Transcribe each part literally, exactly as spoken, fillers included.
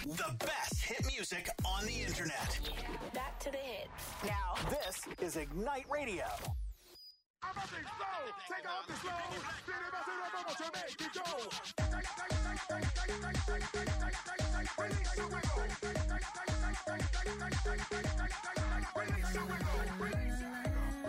The best hit music on the internet. Back to the hits. Now, this is Ignite Radio. I'm up and slow, take off the slow, then it must have over to make it go. Release your wiggle. Release your wiggle. Release your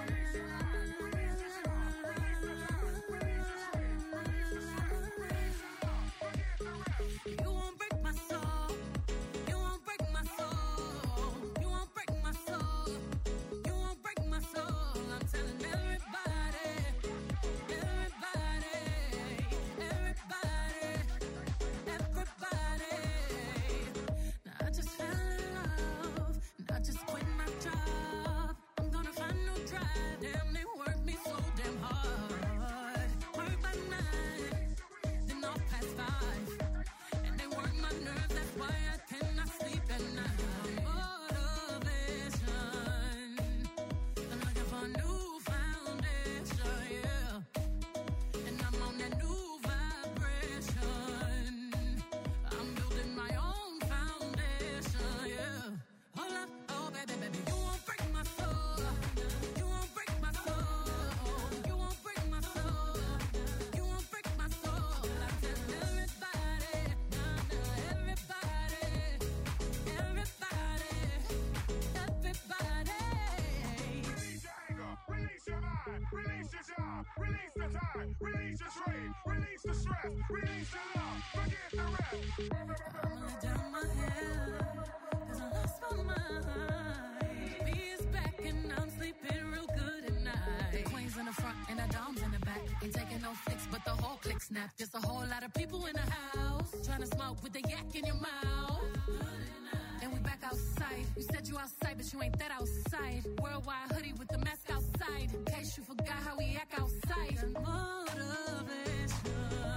There's a whole lot of people in the house trying to smoke with the yak in your mouth. And we back outside. You said you outside, but you ain't that outside. Worldwide hoodie with the mask outside. In case you forgot how we act outside. Motivation.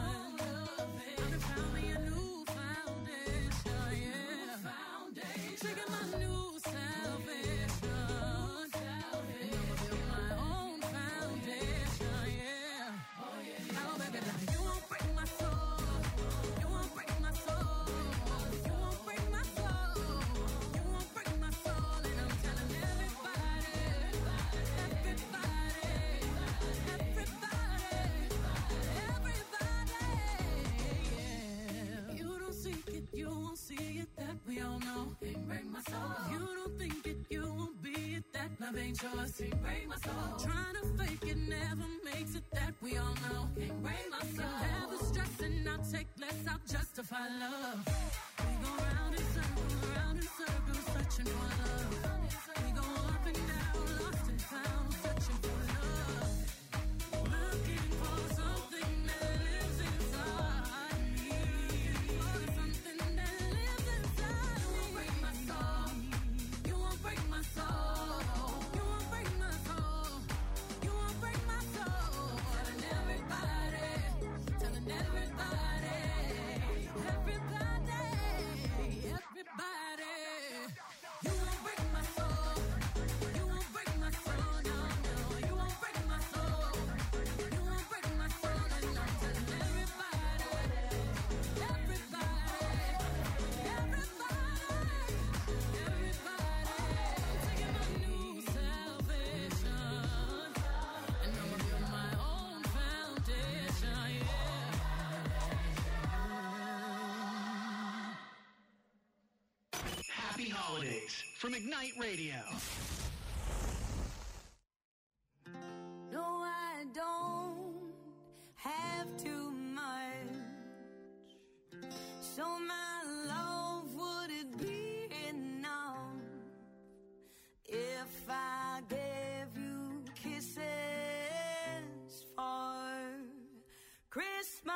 I'm found me a new foundation. Yeah. Foundation. Trigger my new salvation. And I'ma build my own foundation. Yeah. Oh yeah. Oh baby, baby. You won't break my soul. You won't break my soul. You won't break my soul. You won't break my soul. And I'm telling everybody, everybody, everybody, everybody, yeah. You don't seek it, you won't see it, that we all know. Can't break my soul. You don't think it, you won't be it, that love ain't yours. Can't break my soul. Trying to fake it never makes it, that we all know. Can't break my soul. Never stressing, I'll take less, I'll justify love. We go round in circles, round in circles, searching for love. We go up and down, lost and found, searching for love. Looking for something that lives inside me. For something that lives inside me. You won't break my soul. You won't break my soul. You won't break my soul. You won't break my soul. Telling everybody, telling everybody, everybody, everybody. You won't break my soul. You won't break my soul. No, no. You won't break my soul. You won't break my soul. And I'm telling everybody, everybody, everybody, everybody. Taking my new salvation. And I'ma build my own foundation. Yeah. Happy holidays from Ignite Radio. No, I don't have too much. So my love, would it be enough if I gave you kisses for Christmas?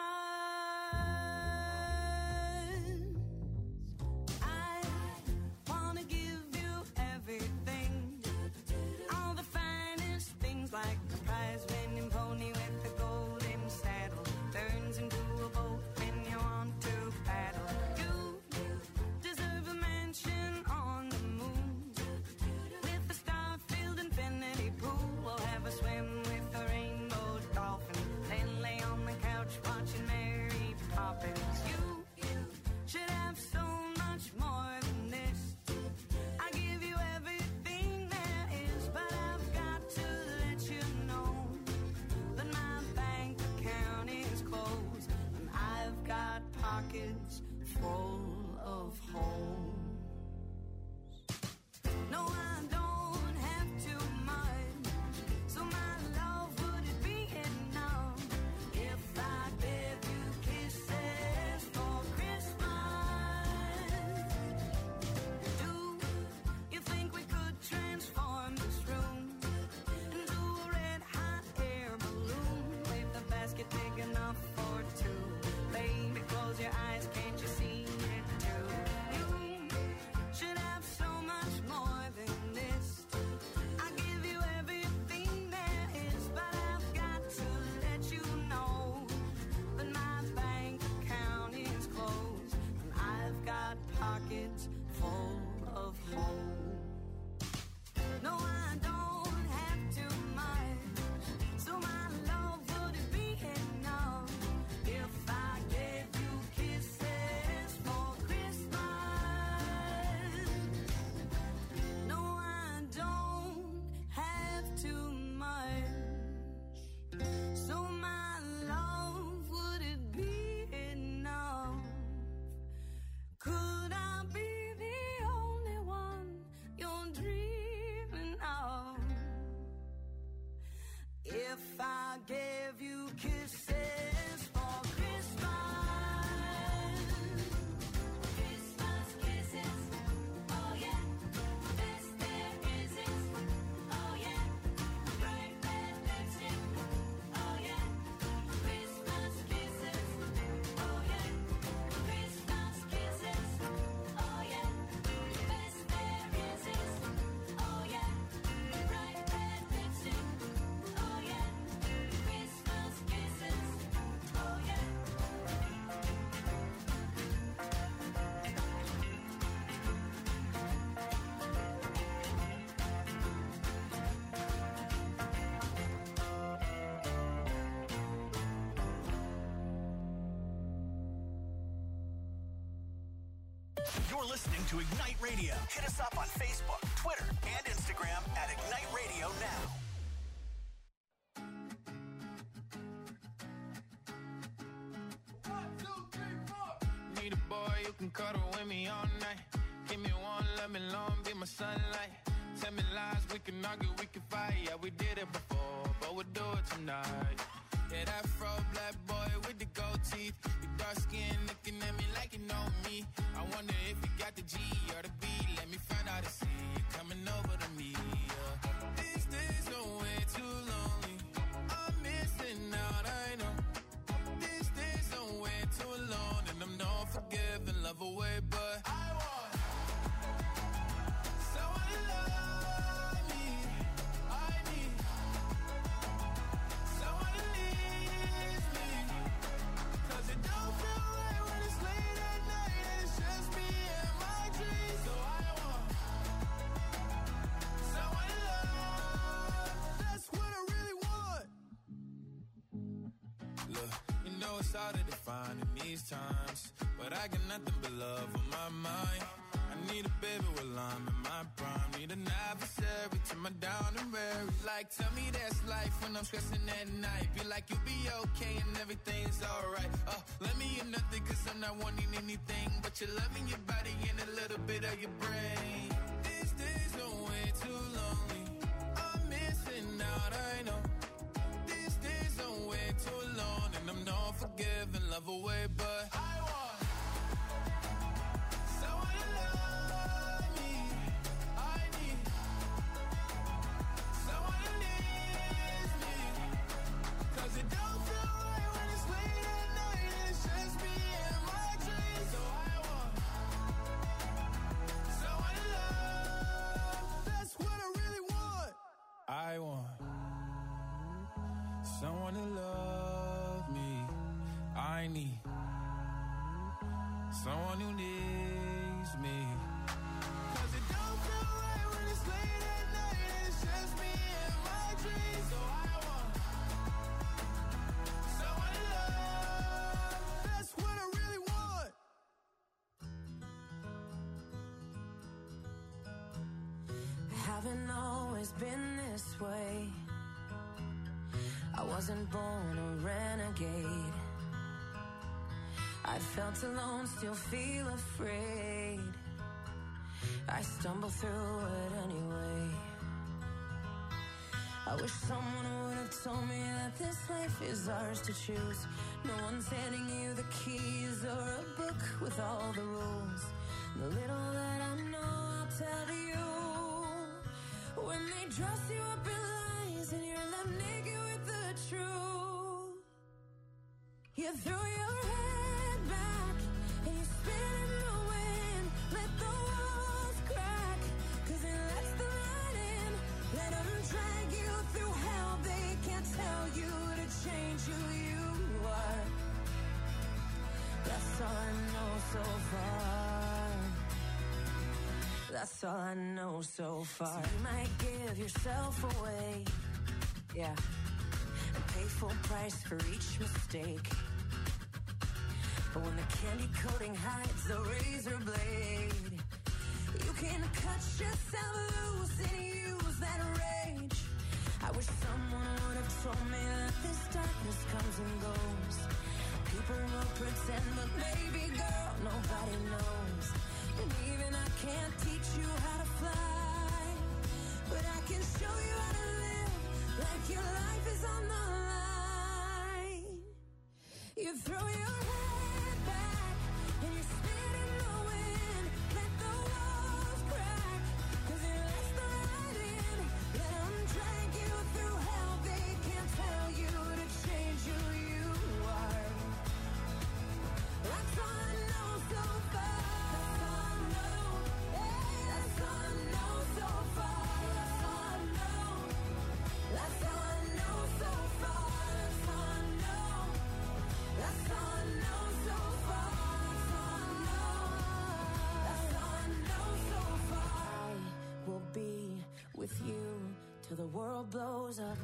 I wanna give you everything pockets full of holes. No, I don't have too much, so my love, would it be enough if I gave you kisses for Christmas? Do you think we could transform this room into a red hot air balloon? Leave the basket big enough for two. Baby, close your eyes, can't you see it too? You should have so much more than this. I give you everything there is, but I've got to let you know that my bank account is closed and I've got pockets full of holes. No, I don't have too much, so my love, would it be enough if I gave you kisses for Christmas? No, I don't have too much, so my love, would it be enough? Could I be the only one you're dreaming of? If I gave you kisses for Christmas. Christmas kisses, oh yeah, best there is is, oh yeah, bright red lipstick, oh yeah, Christmas kisses, oh yeah, Christmas kisses, oh yeah, best there is is, oh yeah, bright red lipstick, oh yeah, Christmas kisses, oh yeah. You're listening to Ignite Radio. Hit us up on Facebook, Twitter, and Instagram at Ignite Radio Now. Need a boy you can cuddle with me all night. Give me one, let me long, be my sunlight. Tell me lies, we can argue, we can fight. Yeah, we did it before, but we'll do it tonight. Yeah, that fro black boy with the gold teeth. Your dark skin looking at me like you know me. I wonder if you got the G or the B. Let me find out and see you coming over to me. Yeah. These days are way too lonely. I'm missing out, I know. These days are way too alone, and I'm not forgiving, love away, but I want someone to love me. I need someone to leave me, 'cause it don't feel right when it's late at night and it's just me and my dreams. So I want someone to love. That's what I really want. Look, you know it's hard to define in these times, but I got nothing but love on my mind. I need a baby while I'm in my prime. Need an adversary to my down and weary. Like, tell me that's life when I'm stressing at night. Be like, you'll be okay and everything's alright. Uh, let me in nothing, 'cause I'm not wanting anything but your loving, your body, and a little bit of your brain. These days are way too lonely. I'm missing out, I know. These days are way too alone, and I'm not forgiving, love away, but I want someone to love me. I need someone to leave me, 'cause it don't feel right when it's late at night and it's just me and my dreams. So I want someone to love. That's what I really want. I want someone to love me. I need someone who needs me, 'cause it don't feel right when it's late at night and it's just me and my dreams. So I want someone to love. That's what I really want. I haven't always been this way. I wasn't born a renegade. I felt alone, still feel afraid. I stumble through it anyway. I wish someone would have told me that this life is ours to choose. No one's handing you the keys or a book with all the rules. The little that I know, I'll tell you. When they dress you up in lies and you're left naked with the truth, you throw your head back and you spin in the wind. Let the walls crack, cause it lets the light in. Let them drag you through hell. They can't tell you to change who you are. That's all I know so far. That's all I know so far. So you might give yourself away, yeah, and pay full price for each mistake. But when the candy coating hides the razor blade, you can cut yourself loose and use that rage. I wish someone would have told me that this darkness comes and goes. People will pretend, but baby girl, nobody knows. And even I can't teach you how to fly, but I can show you how to live like your life is on the line. You throw your head back and you spin in the wind. Let the walls crack, cause it lets the light in. Let them drag you through hell. They can't tell you to change who you are. That's all I know so far. That's all I know. Hey, that's all I know so far. That's all I know. That's all I know so far. That's all I know. That's all I know so far. That's all I know. That's all I know so far. I will be with you till the world blows up.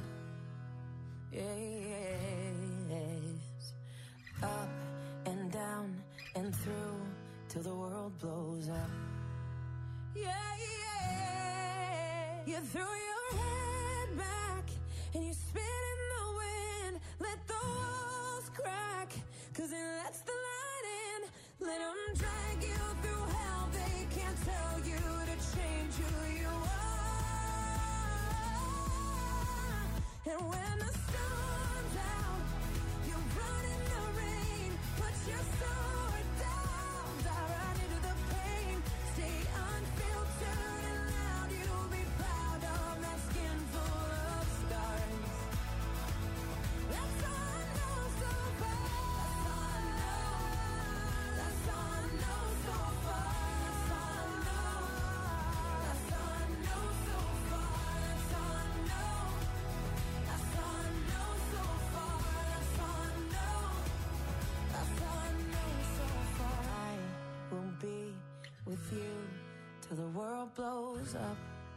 Yes. Up and down and through till the world blows up. Yeah, yeah. You throw your head back and you spin in the wind. Let the walls crack, cause it lets the light in. Let them drag you through hell. They can't tell you to change who you are. And when the storm's out, you run in the rain. Put your sword down, dive right into the pain. Stay unfiltered and loud. You'll be proud of that skin full of scars. That's all I know so far. That's all I know. That's all I know so far. That's all I know. That's all I know so far. That's all I know. That's all I know so far. That's all I know. That's all I know so far. I will be with you till the world blows up.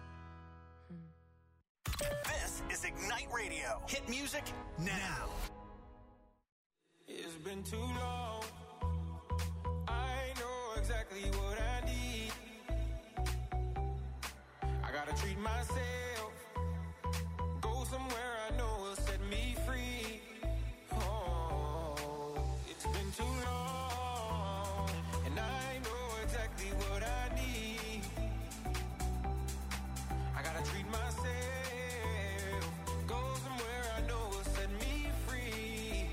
This is Ignite Radio. Hit music now. It's been too long. I know exactly what I need. I gotta treat myself. Go somewhere I know will set me free. Oh, it's been too long. And I know exactly what I need. I gotta treat myself. Go somewhere I know will set me free.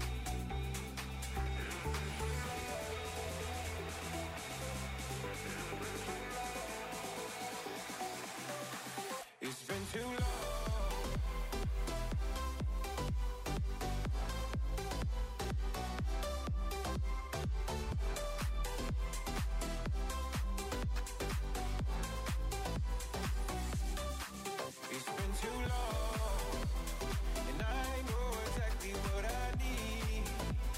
It's been too long. It's been too long, and I know exactly what I need.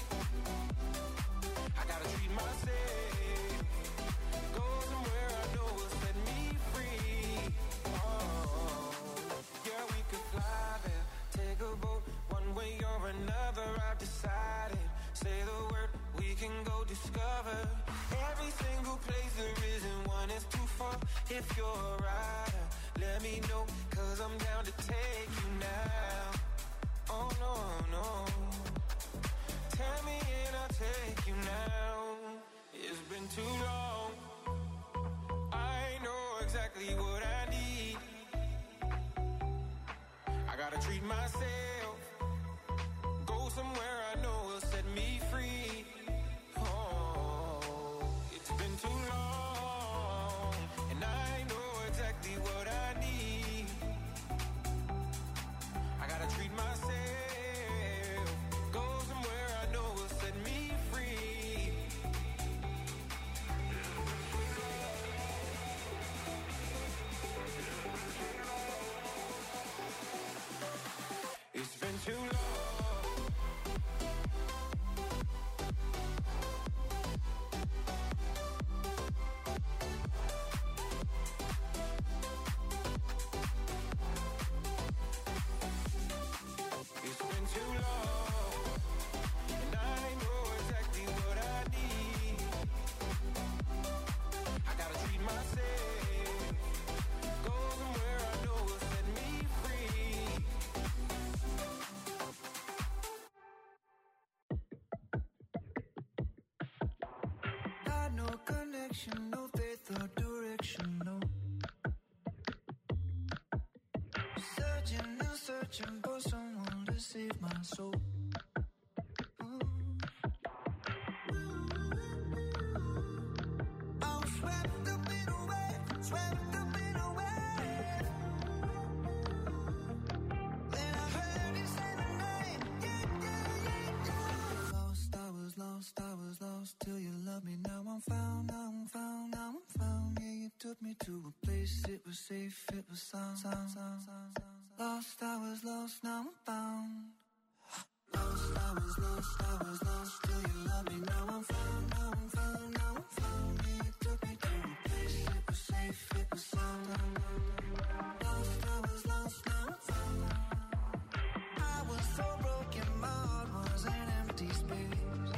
I gotta treat myself. Go somewhere I know will set me free. Oh, yeah, we could fly there, take a boat, one way or another. I've decided. Say the word, we can go discover every single place there isn't one is too far. If you're a rider, let me know, cause I'm down to take you now. Oh no, no. Tell me and I'll take you now. too long. I know exactly what I need. I gotta treat myself, go somewhere I know will set me free. Oh, it's been too long, and I know exactly what I need. I gotta treat myself, go somewhere I know will set me free. It's been too long. It's been too long, and I know exactly what I need. I gotta treat myself, go somewhere I know will set me free. Got no connection, no faith or direction, no. Searching and searching for someone to save my soul. Mm. I'm swept up in a wave, swept up in a wave. Then I heard you say my name, yeah, yeah, yeah, yeah. Lost, I was lost, I was lost till you loved me. Now I'm found, now I'm found, now I'm found. Yeah, you took me to a place, it was safe, it was sound, sound, sound, sound, sound. Lost, I was lost, now I'm found. Lost, I was lost, I was lost till you loved me. Now I'm found, now I'm found, now I'm found. Yeah, you took me to a place, it was safe, it was sound. Lost, I was lost, now I'm found. I was so broken, my heart was an empty space.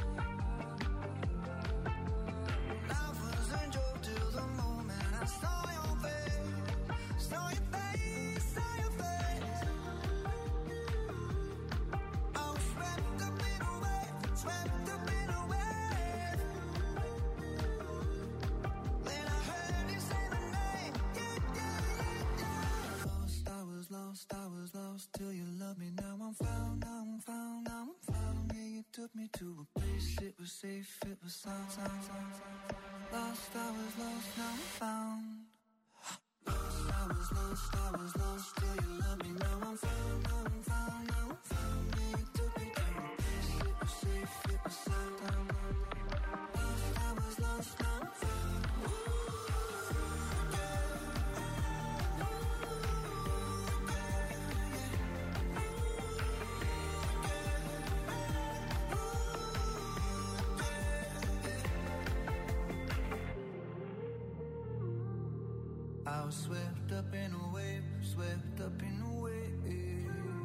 Life was a joke till the moment I saw your face, saw your face, saw your face. I was swept up in a wave, swept up in a wave. Then I heard you say my name, yeah, yeah, yeah, yeah. Lost, I was lost, I was lost till you loved me. Now I'm found, now I'm found, now I'm found. Yeah, you took me to a place, it was safe, it was sound, sound, sound, sound. Lost, I was lost, now I'm found. Lost, I was lost, I was lost till you loved me. Now I'm found, now I'm found, now I'm found. Yeah, you took me to a place, it was safe, it was sound. Lost, I was lost, now I'm found. I was swept up in a wave, swept up in a wave.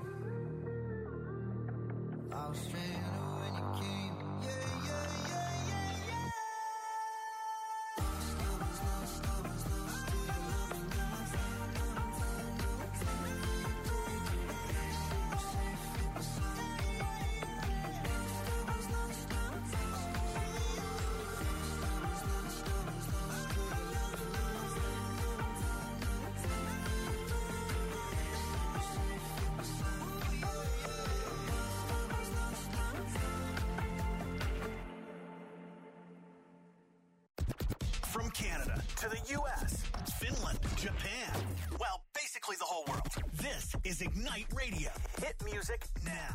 I was stranded when you came, yeah, yeah, yeah, yeah, yeah. Lost, I was lost, I was lost till you loved me. Now I'm found, now I'm found, now I'm found. You took me to a place, it was safe, it was sound. Lost, I was lost, now I'm found. Lost, I was lost, I was lost till you loved me. Now I'm found, now I'm found, now I'm found. You took me to a place, it was safe, it was sound. Lost, I was lost, now I'm found. From Canada to the U S, Finland, Japan, well, basically the whole world. This is Ignite Radio. Hit music now.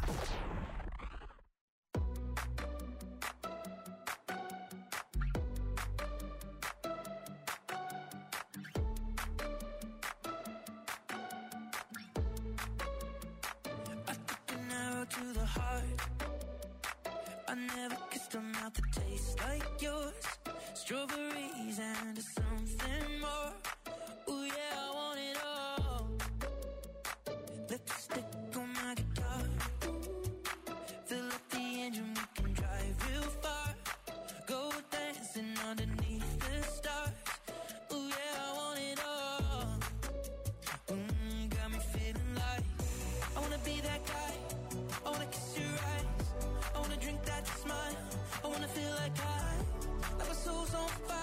I took an arrow to the heart. I never kissed a mouth that tastes like yours. Strawberries and something more. Ooh yeah, I want it all. Lipstick on my guitar. Fill up the engine, we can drive real far. Go dancing underneath the stars. Ooh yeah, I want it all. Mm, got me feeling like I wanna be that guy. I wanna kiss your eyes. I wanna drink that smile. I wanna feel like I, like my soul's on fire.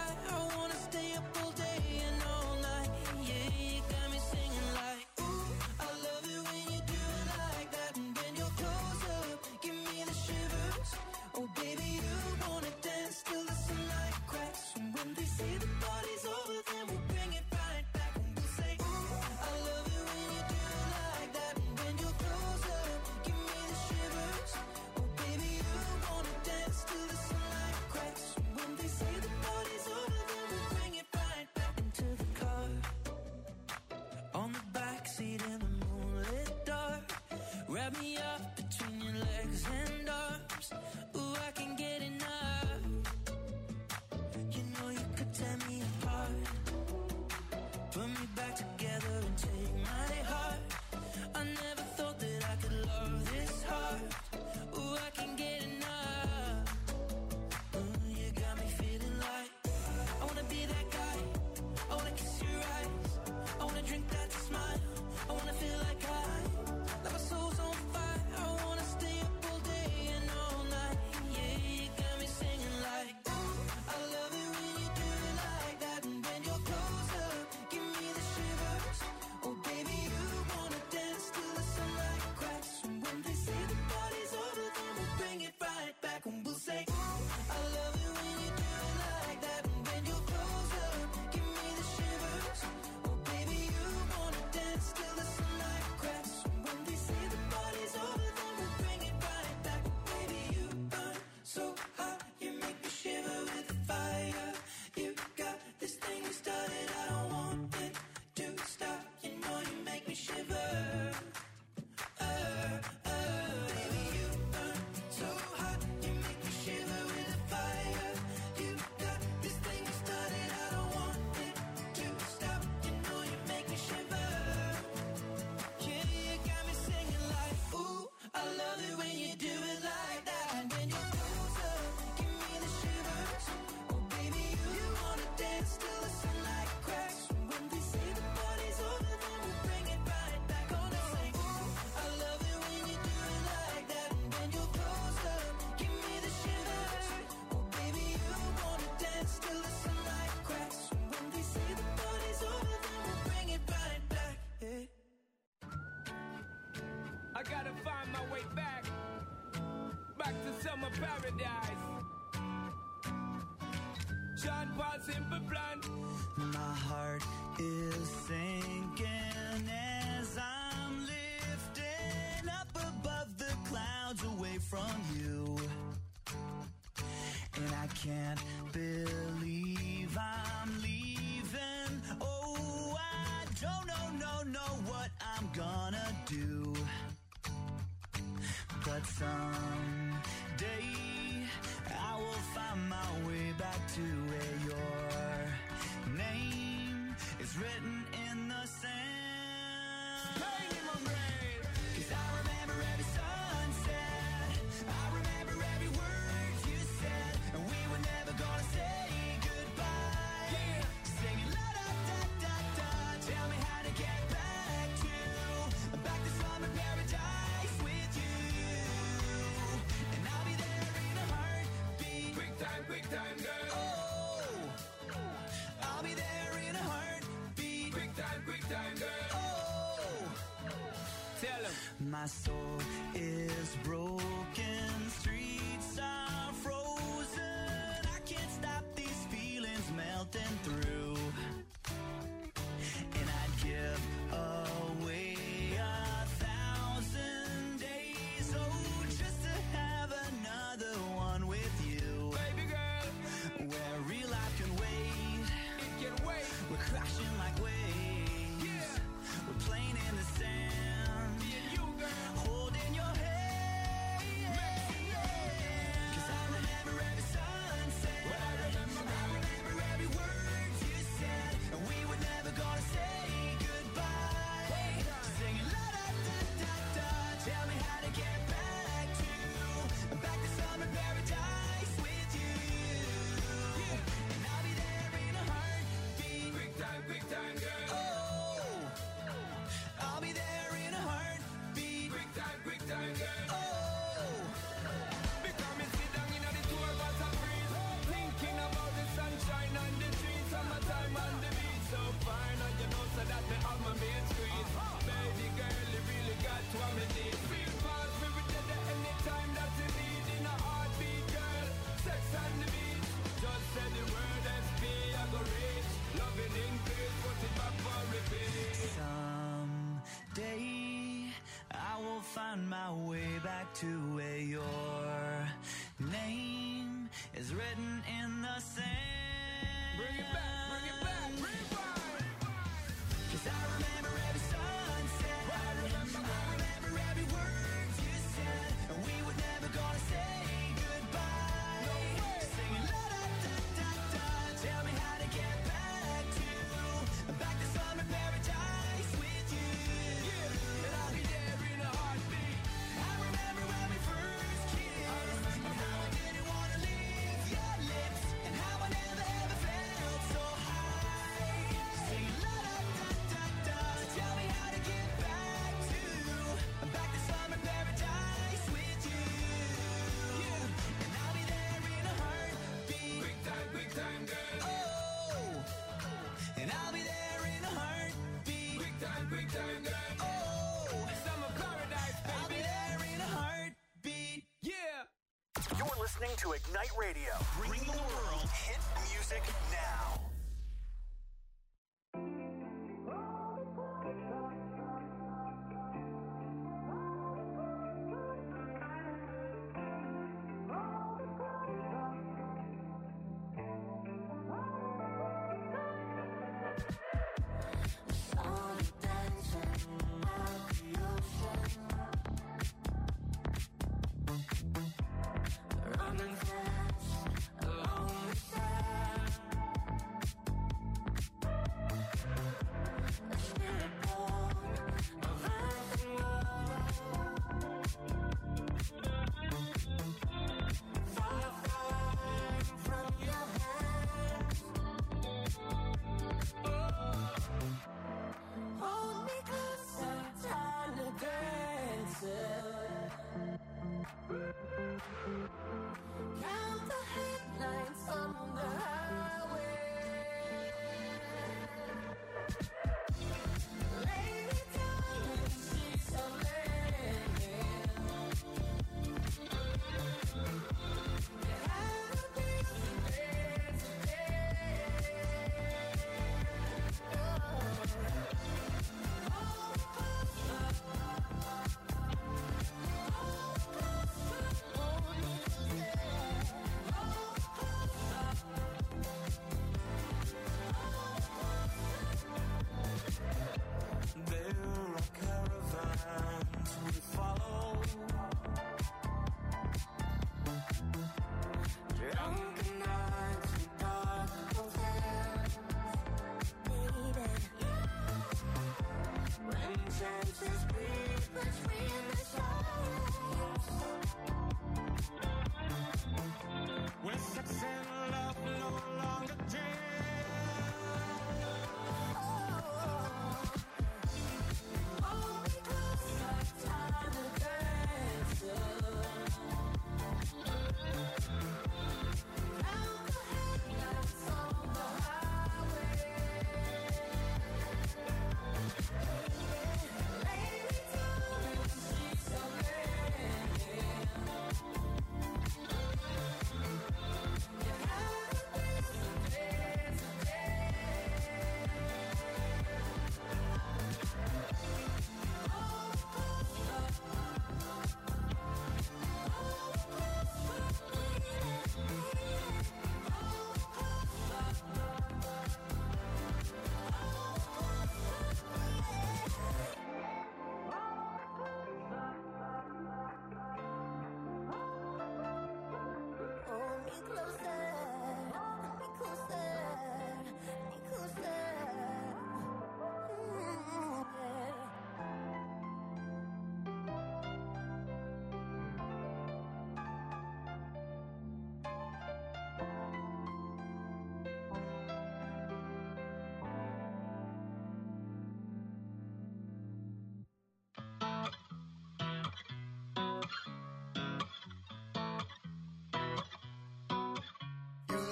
way back, back to summer paradise. Sean Paul, Simple Plan. My heart is sinking as I'm lifting up above the clouds away from you. And I can't believe I'm leaving. Oh, I don't know, no, know what I'm gonna do. But someday I will find my way back to where your name is written in the sand. Bang in my brain. 'Cause I remember every sunset, I remember every word you said, and we were never gonna say goodbye. Yeah. Singing la da da da da, tell me how to get back to, back to summer paradise with you. And I'll be there in a heartbeat. Quick time, quick time, girl. Oh, I'll be there in a heartbeat. Quick time, quick time, girl. Oh, Tell him. my soul is broken, streets are frozen. I can't stop these feelings melting through. And I'd give away a thousand days, oh, just to have another one with you. Baby girl, Where real life can wait, it can wait. we're crashing like waves. Yeah. We're playing in the sand, Me and you, girl. holding your hand. 'Cause I remember every sunset, What I remember, I remember every word you said, and we were never gonna say goodbye. Singing la da da da da, tell me how to get back to, back to summer paradise with you. And I'll be there in a heartbeat. Quick time, quick time, girl. Oh, I'll be there in a heartbeat. Quick time, quick time, girl. Oh, Because me sit down in the tour bus and breeze, thinking about the sunshine on the trees, summertime on the beach, so fine, and you know so that me have my main squeeze. Baby girl, you really got what me need. Feel fast, me with you there anytime that you need. In a heartbeat, girl, sex on the beach. Just say the word S P, I go reach. Loving increase, put it back for repeat. someday I will find my way back to where your name is written in the sand. Bring it back, bring it back, rewind. 'Cause I remember every sunset, I remember, I remember every word you said, and we were never gonna say goodbye. No way. Singing la da da da da, tell me how to get back to, back to summer paradise with you. And I'll be there in a heartbeat. I remember when we first kissed, and how I didn't wanna leave your lips, and how I never ever felt so high. Singing la da da da da, tell me how to get back to, back to summer paradise with you. And I'll be there in a heartbeat. Quick time, quick time, girl. Oh, and I'll be there in a heartbeat. Quick time, quick time, girl. Oh, Summer paradise, I'll be baby. there in a heartbeat. Yeah. You're listening to Ignite Radio, bringing the world hit music now. Running fast along the sand.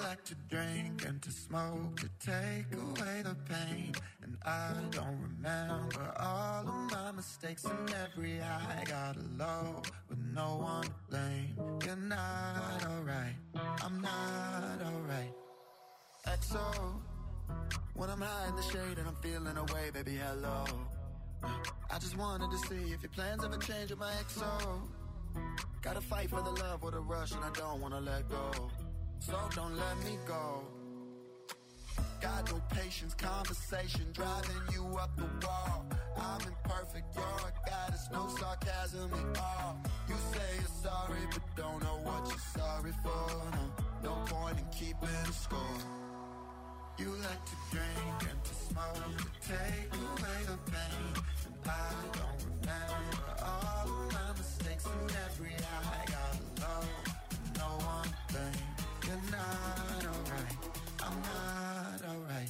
like to drink and to smoke to take away the pain. And I don't remember all of my mistakes and every high. Got low with no one to blame. You're not alright, I'm not alright. X O, when I'm high in the shade and I'm feeling away, baby, hello. I just wanted to see if your plans ever change with my X O. Gotta fight for the love with a rush and I don't wanna let go. So don't let me go. Got no patience, conversation driving you up the wall. I'm imperfect, you're a goddess, no sarcasm at all. You say you're sorry, but don't know what you're sorry for. No, no point in keeping score. You like to drink and to smoke to take away the pain. And I don't remember all of my mistakes and every high. Got low, no one thing. You're not alright, I'm not alright.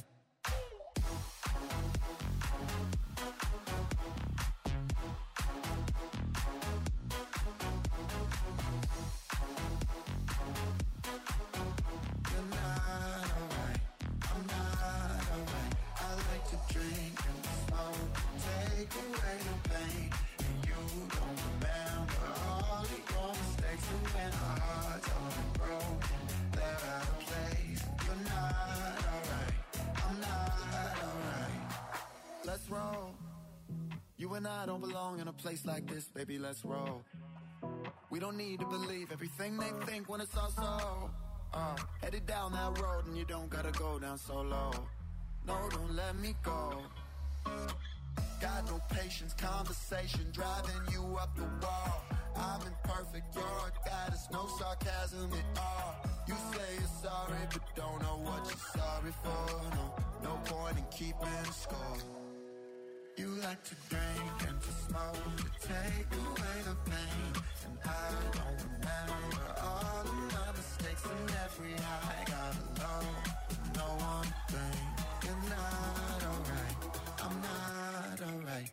You're not alright, I'm not alright. I like to drink and smoke, take away the pain. And you don't remember all of your mistakes. And when our hearts are broken, they're out of place. You're not alright, I'm not alright. Let's roll. You and I don't belong in a place like this, baby, let's roll. We don't need to believe everything they think when it's all so. Uh, headed down that road and you don't gotta go down so low. No, don't let me go. Got no patience, conversation driving you up the wall. I'm imperfect, you're a goddess, no sarcasm at all. You say you're sorry, but don't know what you're sorry for. No, no point in keeping score. You like to drink and to smoke to take away the pain. And I don't remember all of my mistakes and every high. Got low, no one thing. You're not alright, I'm not alright.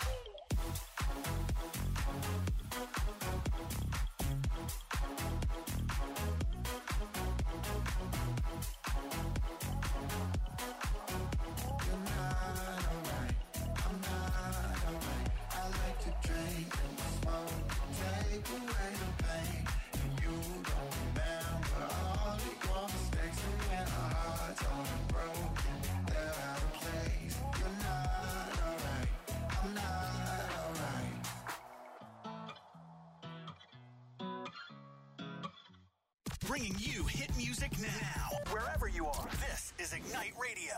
You're not alright, I'm not alright. I like to drink and smoke, take away the pain. And you don't remember all of your mistakes. And when our hearts are broken, they're out of place. You're not alright, I'm not alright. Bringing you hit music now, wherever you are. This is Ignite Radio.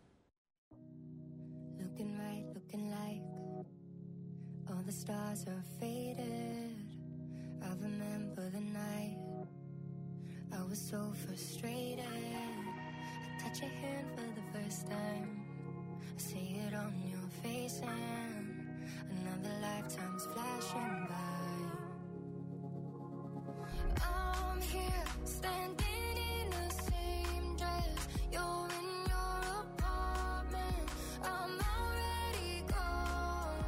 Looking right, looking like all the stars are faded. I remember the night I was so frustrated. I touch your hand for the first time. I see it on your face and another lifetime's flashing by. I'm here, standing in the same dress. You're in your apartment. I'm already gone.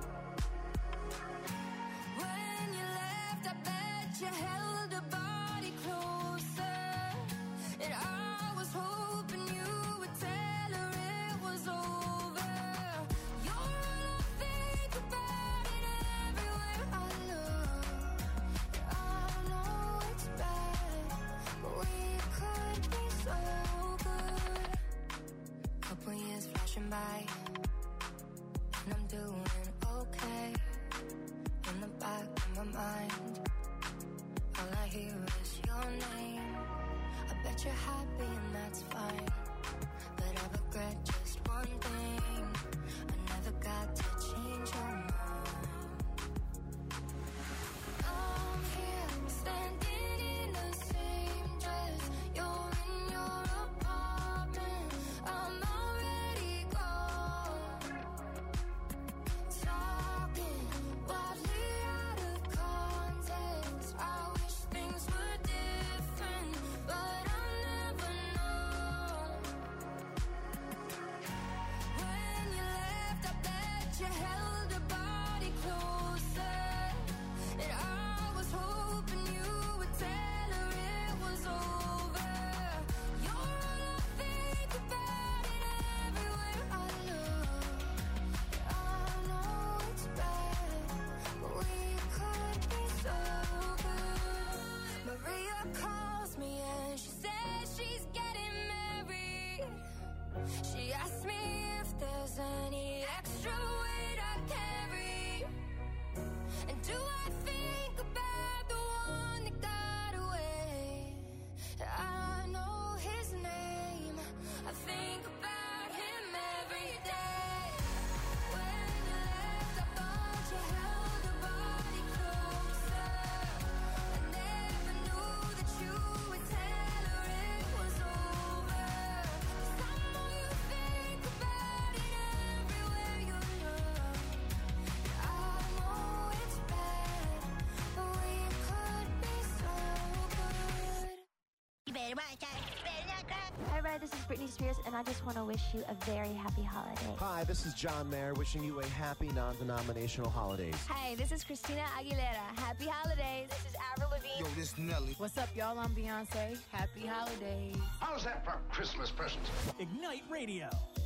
When you left, I bet you held a body closer. And I was hoping you would tell her it was over. You're all I think about and everywhere I look. I know it's bad, but we could be so good. Couple years flashing by, and I'm doing okay. In the back of my mind, all I hear is your name. I bet you're happy and that's fine, but I regret just one thing. I never got to change your mind. I'm here, standing in the same dress. You're in your apartment. I'm already gone. Talking wildly out of context. I wish things were different, but I'll never know. When you left, I bet you calls me and she says she's getting married. She asked me if there's any extra weight I carry. And do I think about the one that got away? I know his name. I think about him every day. When you left, I thought you held her body closer. I never knew that you would tell her it was over. 'Cause I know you think about it everywhere you look. I know it's bad, but we could be so good. You better watch out. You better not cry. Hi, Red. This is Britney Spears, and I just want to wish you a very happy holiday. Hi, this is John Mayer wishing you a happy non-denominational holidays. Hi, this is Christina Aguilera. Happy holidays. This is Avril Lavigne. Yo, this Nelly. What's up, y'all? I'm Beyonce. Happy holidays. How's that for Christmas presents? Ignite Radio.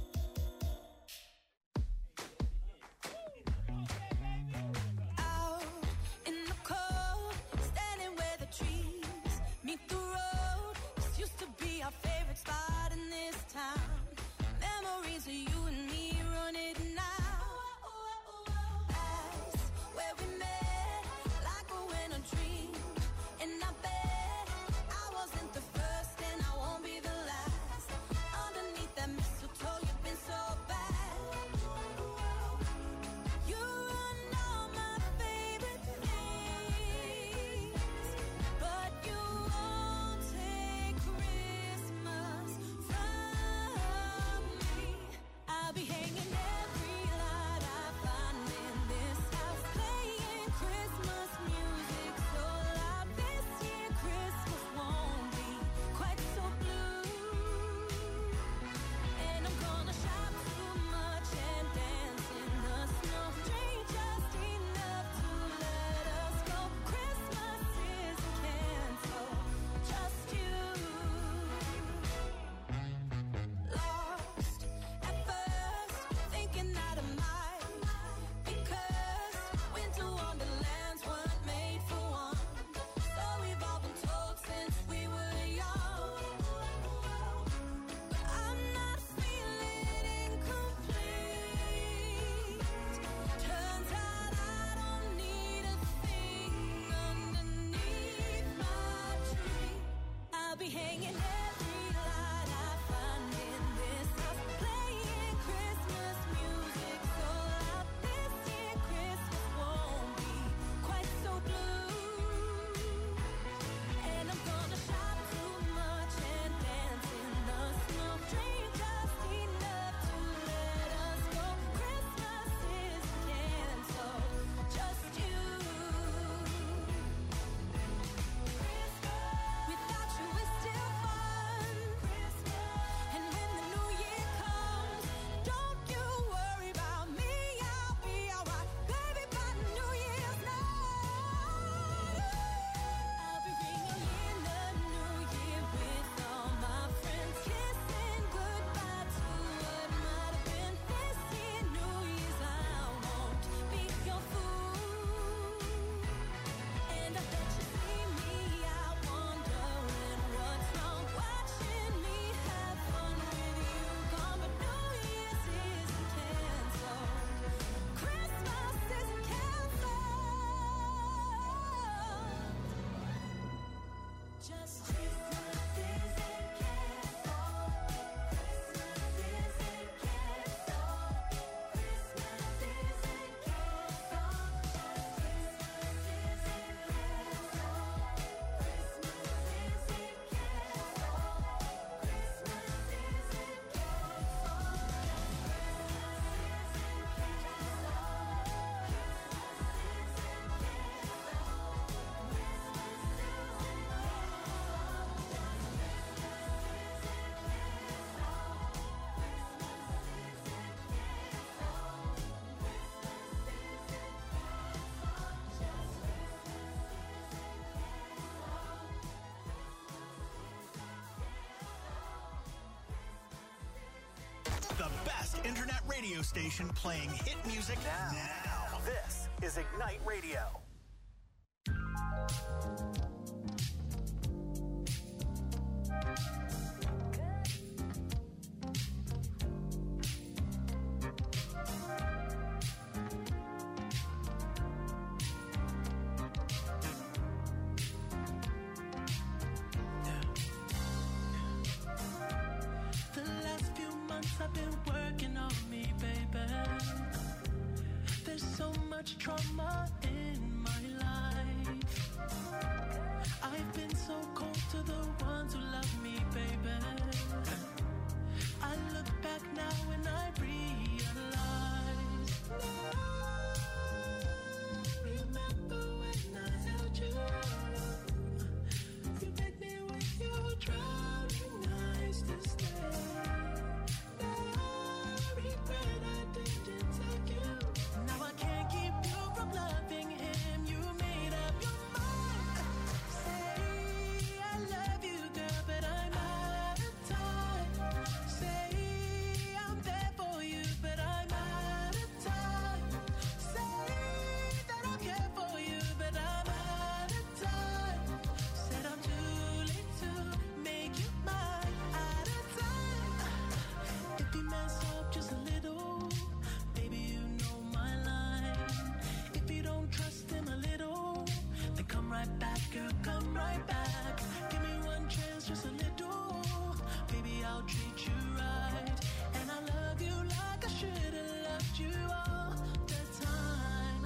Out in the cold, standing where the trees meet the road. This used to be our favorite spot in this town. Memories of you and me running now. That's where we met, like a winter dream. And I bet I wasn't the first and I won't be the last. Underneath that mistletoe, you've been so bad. You run all my favorite things, but you won't take Christmas from me. I'll be hanging every light I find in this house, playing Christmas music so loud. This year Christmas won't be quite so blue. And I'm gonna shop too much and dance in the snow. Drink just enough to let us go. Christmas is canceled, just you. Lost at first, thinking that I might be cursed. Winter wonderlands weren't made for one. So we've all been told since we were young. But I'm not feeling incomplete. Turns out I don't need a thing underneath my tree. I'll be hanging every light I find in this house, playing Christmas music so loud. This year Christmas won't be quite so blue. And I'm gonna shop too much and dance in the snow. Drink just enough to let us go. Christmas is canceled, just you. Without you it's still fun. And when the new year comes, don't you worry about me, I'll be alright. Baby, by New Year's night, I'll be ringing in the new year with all my friends, kissing goodbye to what might have been. This year, New Year's, I won't be your fool. And I bet you see me out wondering what's wrong, watching me have fun with you gone. But New Year's isn't canceled, Christmas isn't canceled, just Christmas isn't canceled, Christmas isn't canceled, Christmas isn't canceled, just Christmas isn't canceled, Christmas isn't canceled, Christmas isn't The best internet radio station playing hit music now. now. This is Ignite Radio. much trauma in my life. I've been so cold to the ones who love me, baby. I look back now and I realize. Remember when I held you? You made me with your drowning eyes to stay. I regret I didn't take you. Now I can't keep you from loving him. You made up your mind. Say I love you, girl, but I'm out of time. Say I'm there for you, but I'm out of time. Say that I care for you, but I'm out of time. Said I'm too late to make you mine. Out of time. If you mess up just a little, baby, you know my line. If you don't trust him a little, then come right back, girl, come right back. Give me one chance, just a little. Baby, I'll treat you right. And I love you like I should have loved you all the time.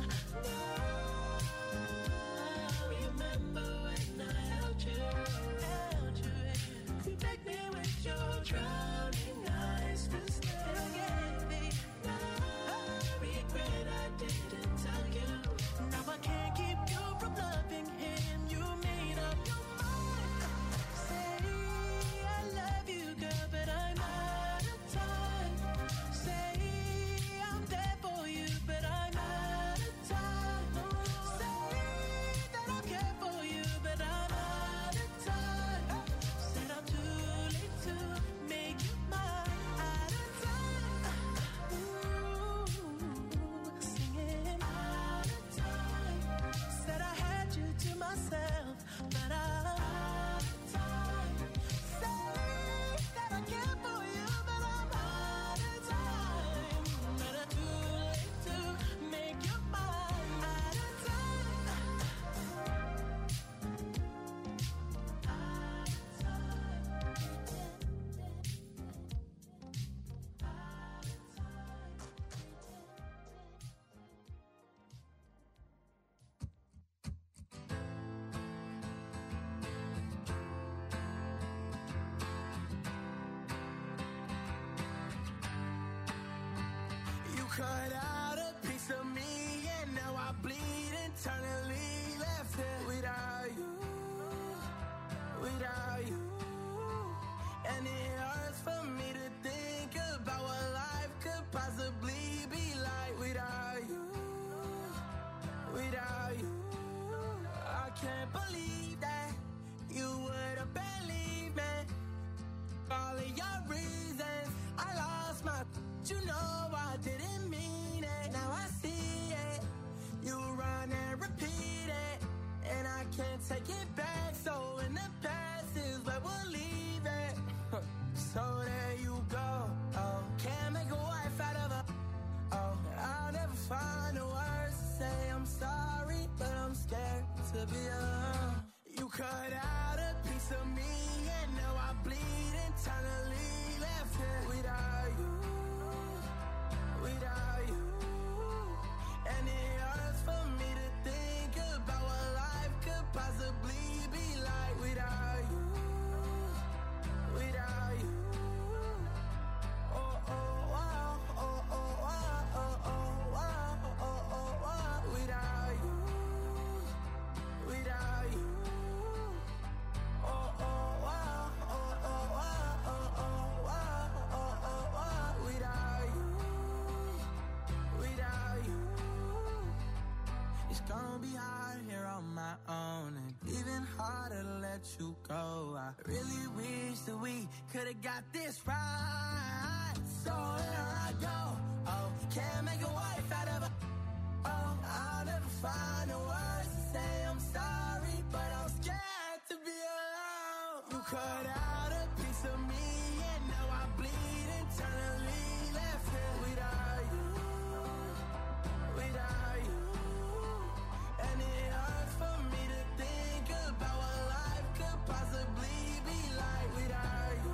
Now, remember when I held you, held you. You begged me with your drowning eyes to stay again, baby. Now I regret I didn't tell you. Now I can't keep you from loving him. You made up your mind. Say I love you, girl, but I'm out of time. Say I'm there for you, but I'm out of time. Say that I care for you, but I'm out of time. Said I'm too late to make you mine. Out of time. Ooh, singing out of time. Said I had you to myself, but I'm out of time. Say that I care for you, but I'm out of time. But I'm too late to make you mine. Out of time. Out of time. You cut out a piece of me, and now I bleed internally. Left it without you, without you. And it hurts for me to think about what life could possibly be like without you, without you. I can't believe that you would have believed me. All of your reasons, I lost my. You know I didn't mean it. Now I see it. You run and repeat it, and I can't take it back. So in the past is where we'll leave it. So there you go. Oh, can't make a wife out of her. Oh, I'll never find the words to say I'm sorry, but I'm scared to be alone. You cut out a piece of me, and now I bleed internally. Left here without you, without you. And it hurts for me to think about what life could possibly be like without you, without you. Oh, oh, wow, oh, oh, wow, oh, oh, wow, oh, oh, wow, without you, without you. Oh, oh, wow, oh, oh, wow, oh, oh, wow, oh, oh, wow, without you, without you. It's gonna be hard here on my own, and even harder to let you go. I really wish that we could've got this right. So here I go. Oh, can't make a wife out of a. Oh, I'll never find the words to say I'm sorry, but I'm scared to be alone. You cut out a piece of me, and now I bleed internally. Left here without you, without you. And it hurts for me to think about what life could possibly be like without you,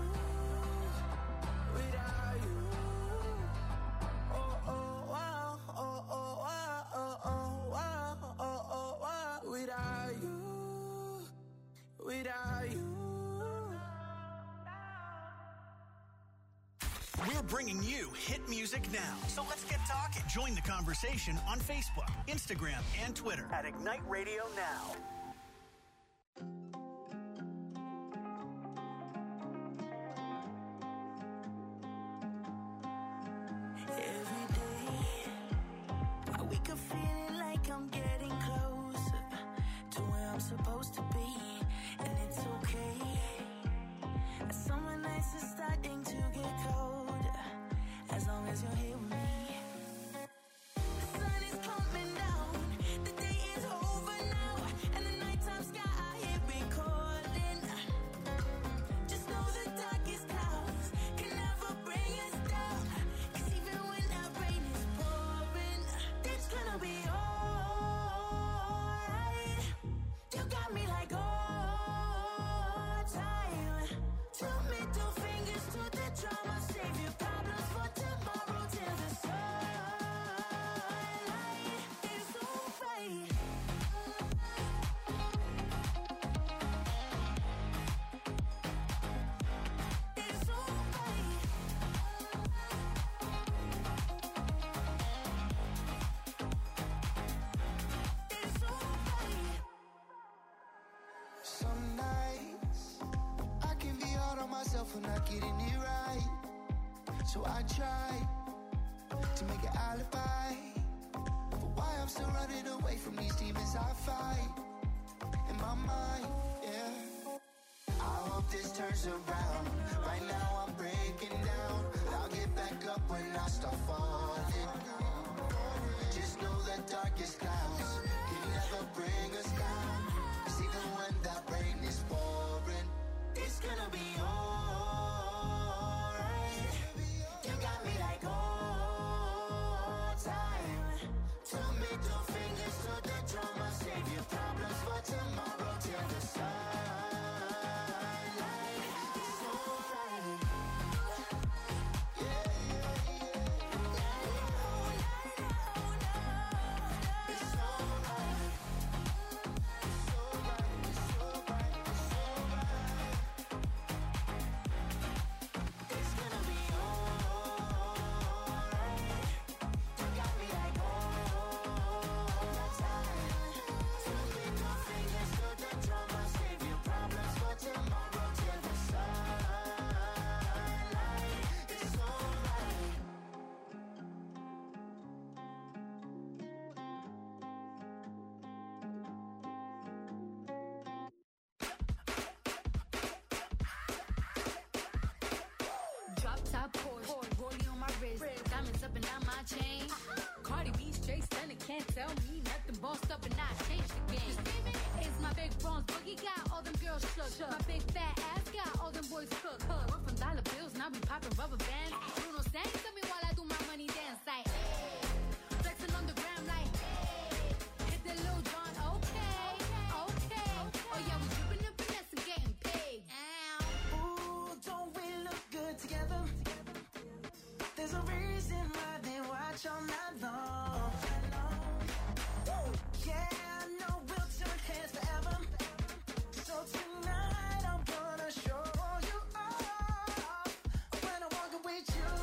without you. Oh, oh, wow, oh, oh, wow, oh, oh. bringing you hit music now. So let's get talking. Join the conversation on Facebook, Instagram, and Twitter at Ignite Radio Now. Every day, I wake up feeling like I'm getting closer to where I'm supposed to be, and it's okay. Summer nights are starting to get colder, as long as you're here with me. The sun is coming down, the day is over now, and the nighttime sky I hear it calling. Just know the darkest clouds can never bring us down, 'cause even when that rain is pouring, it's gonna be alright. You got me like all time. Two middle fingers to the drama, save your problems for tomorrow till the sunlight is alright. It's alright. It's alright. Some nights I can be hard on myself for not getting it right. So I try to make an alibi for why I'm still running away from these demons I fight in my mind, yeah. I hope this turns around. Right now I'm breaking down. I'll get back up when I start falling. Just know the darkest clouds can never bring us down, 'cause even when that rain is pouring, it's gonna be alright. You got me like all time. Two middle fingers to the drama, save your problems for tomorrow till the sunlight. It's alright. Yeah, yeah, yeah. It's alright. It's alright. It's alright. It's alright. It's gonna be alright. You got me like all the time. Two middle fingers to the drama, save your problems for tomorrow till the sunlight. It's alright. Drop top Porsche, rollie on my wrist, diamonds up and down my chain. Cardi B straight stunning, can't tell me nothing. Bossed up and I changed the game. It's my big bronze boogie, got all them girls shook. My big fat ass got all them boys cook. We're from dollar bills, now we popping rubber bands. Bruno sang to me while I do my money dance like, hey. Flexing on the gram like, hey. Hit the Lil Jon, okay, okay. Oh yeah, we dripping and finesse and getting paid. Ooh, don't we look good together? There's a reason why they watch all night long. Woo! Yeah, I know we'll turn heads forever. So tonight I'm gonna show you off when I'm walking with you.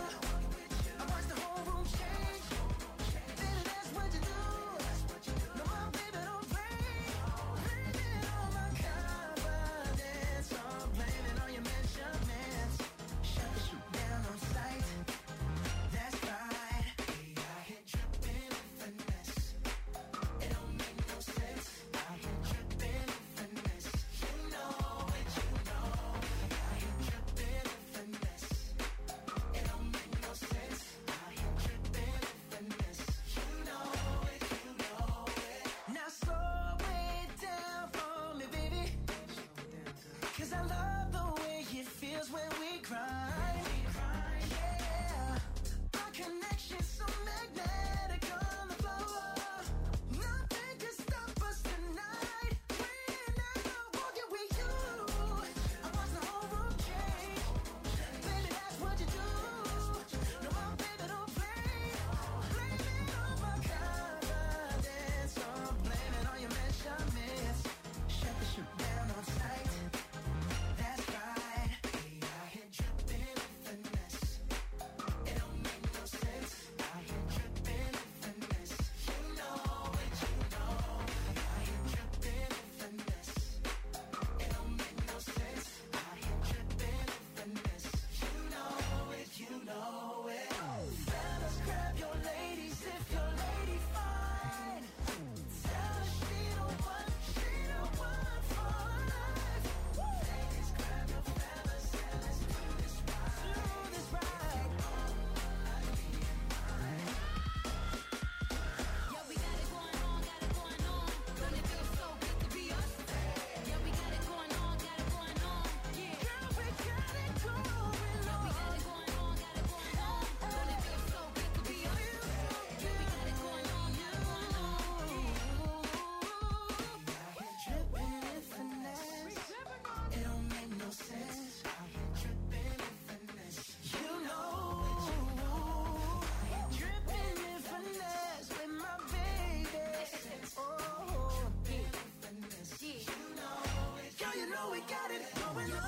know we got it going on.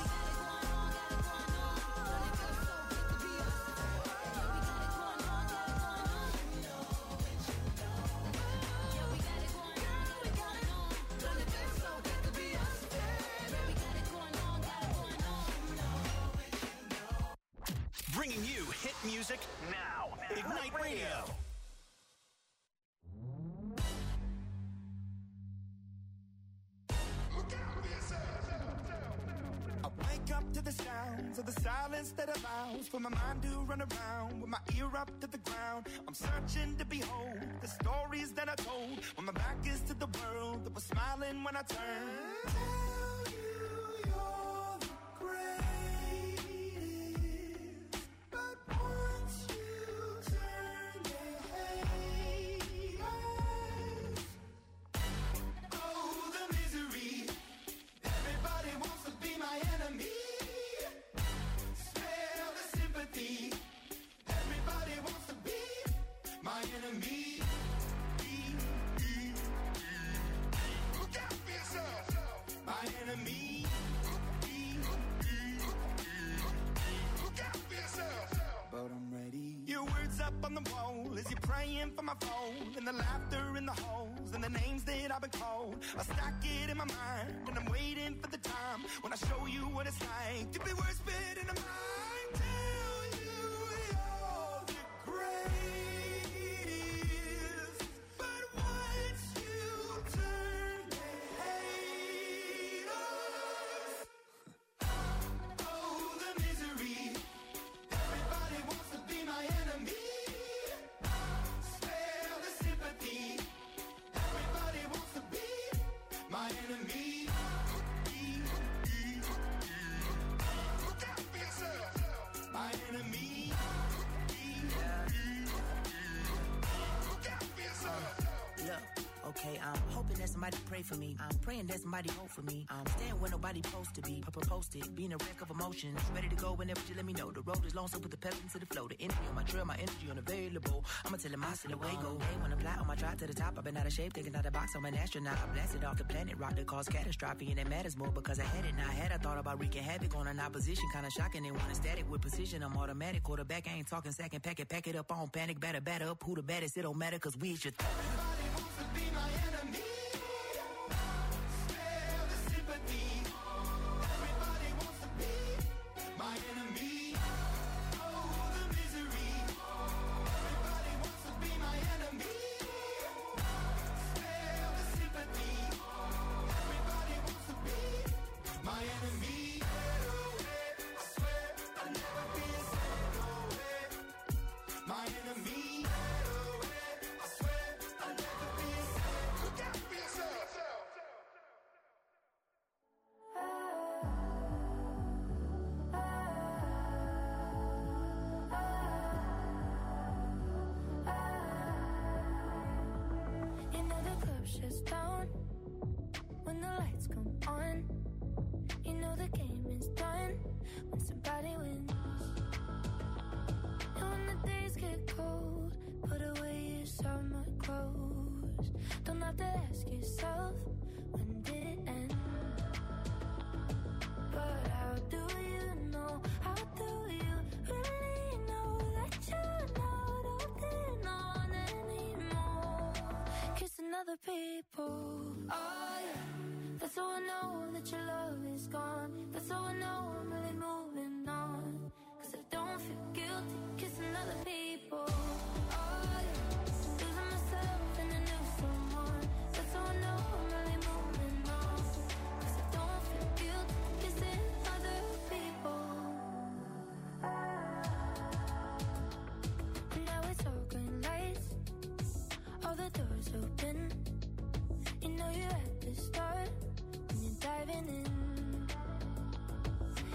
Bringing you hit music now. Ignite Radio. I wake up to the sounds of the silence that allows for my mind to run around with my ear up to the ground. I'm searching to behold the stories that I told when my back is to the world that was smiling when I turned. Tell you you're the greatest, but once you turn, they hate us. Oh, the misery. Everybody wants to be my enemy. Smell the sympathy. Everybody wants to be my enemy. Look out for yourself. My enemy. Look out for yourself. But I'm ready. Your words up on the wall as you're praying for my phone, and the laughter in the halls and the names that I've been called. I stack it in my mind and I'm waiting for the time when I show you what it's like to be worse fit in a mind. Tell you you're the greatest, but once you turn, they hate us. Oh, the misery. Everybody wants to be my enemy. Spare the sympathy. Everybody wants to be my enemy. Look out for yourself. My enemy. Look out for yourself. Look, okay, I'm hoping that somebody pray for me. I'm praying that somebody hope for me. I'm staying where nobody supposed to be. Papa posted, being a wreck of emotions. Ready to go whenever you let me know. The road is long, so put the pedal into the flow. The energy on my trail, my energy unavailable. I'ma tell him I still away go. Hey, when I fly on my drive to the top, I've been out of shape, taking out the box. I'm an astronaut. I blasted off the planet rock that caused catastrophe, and it matters more because I had it. Now I had I thought about wreaking havoc on an opposition, kinda shocking. And when it's static with precision, I'm automatic. Quarterback, I ain't talking second. Pack it, pack it up on panic. Batter, batter up. Who the baddest? It don't matter because we should. Everybody wants to be my enemy. Spare the sympathy. Everybody wants to be my enemy. Oh, the misery. Everybody wants to be my enemy. Spare the sympathy. Everybody wants to be my enemy. I swear I'll never be a my enemy. I swear I'll never be a look out for yourself. You know the club shuts down when the lights come on. You know the game is done when somebody wins. And when the days get cold, put away your summer clothes. Don't have to ask yourself, when did it end? But how do you know, how do you really know that you're not holding on anymore? Kissing other people, oh yeah. That's how I know that your love is gone. That's how I know I'm really moving on. Cause I don't feel guilty kissing other people. Oh yeah. Losing myself in a new someone. That's how I know I'm really moving on. Cause I don't feel guilty kissing other people. And now it's all green lights. All the doors open. You know you're at the start when you're diving in.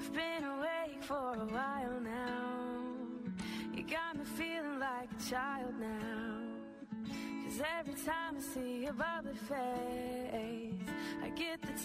You've been awake for a while now. You got me feeling like a child now. 'Cause every time I see your bubbly face, I get the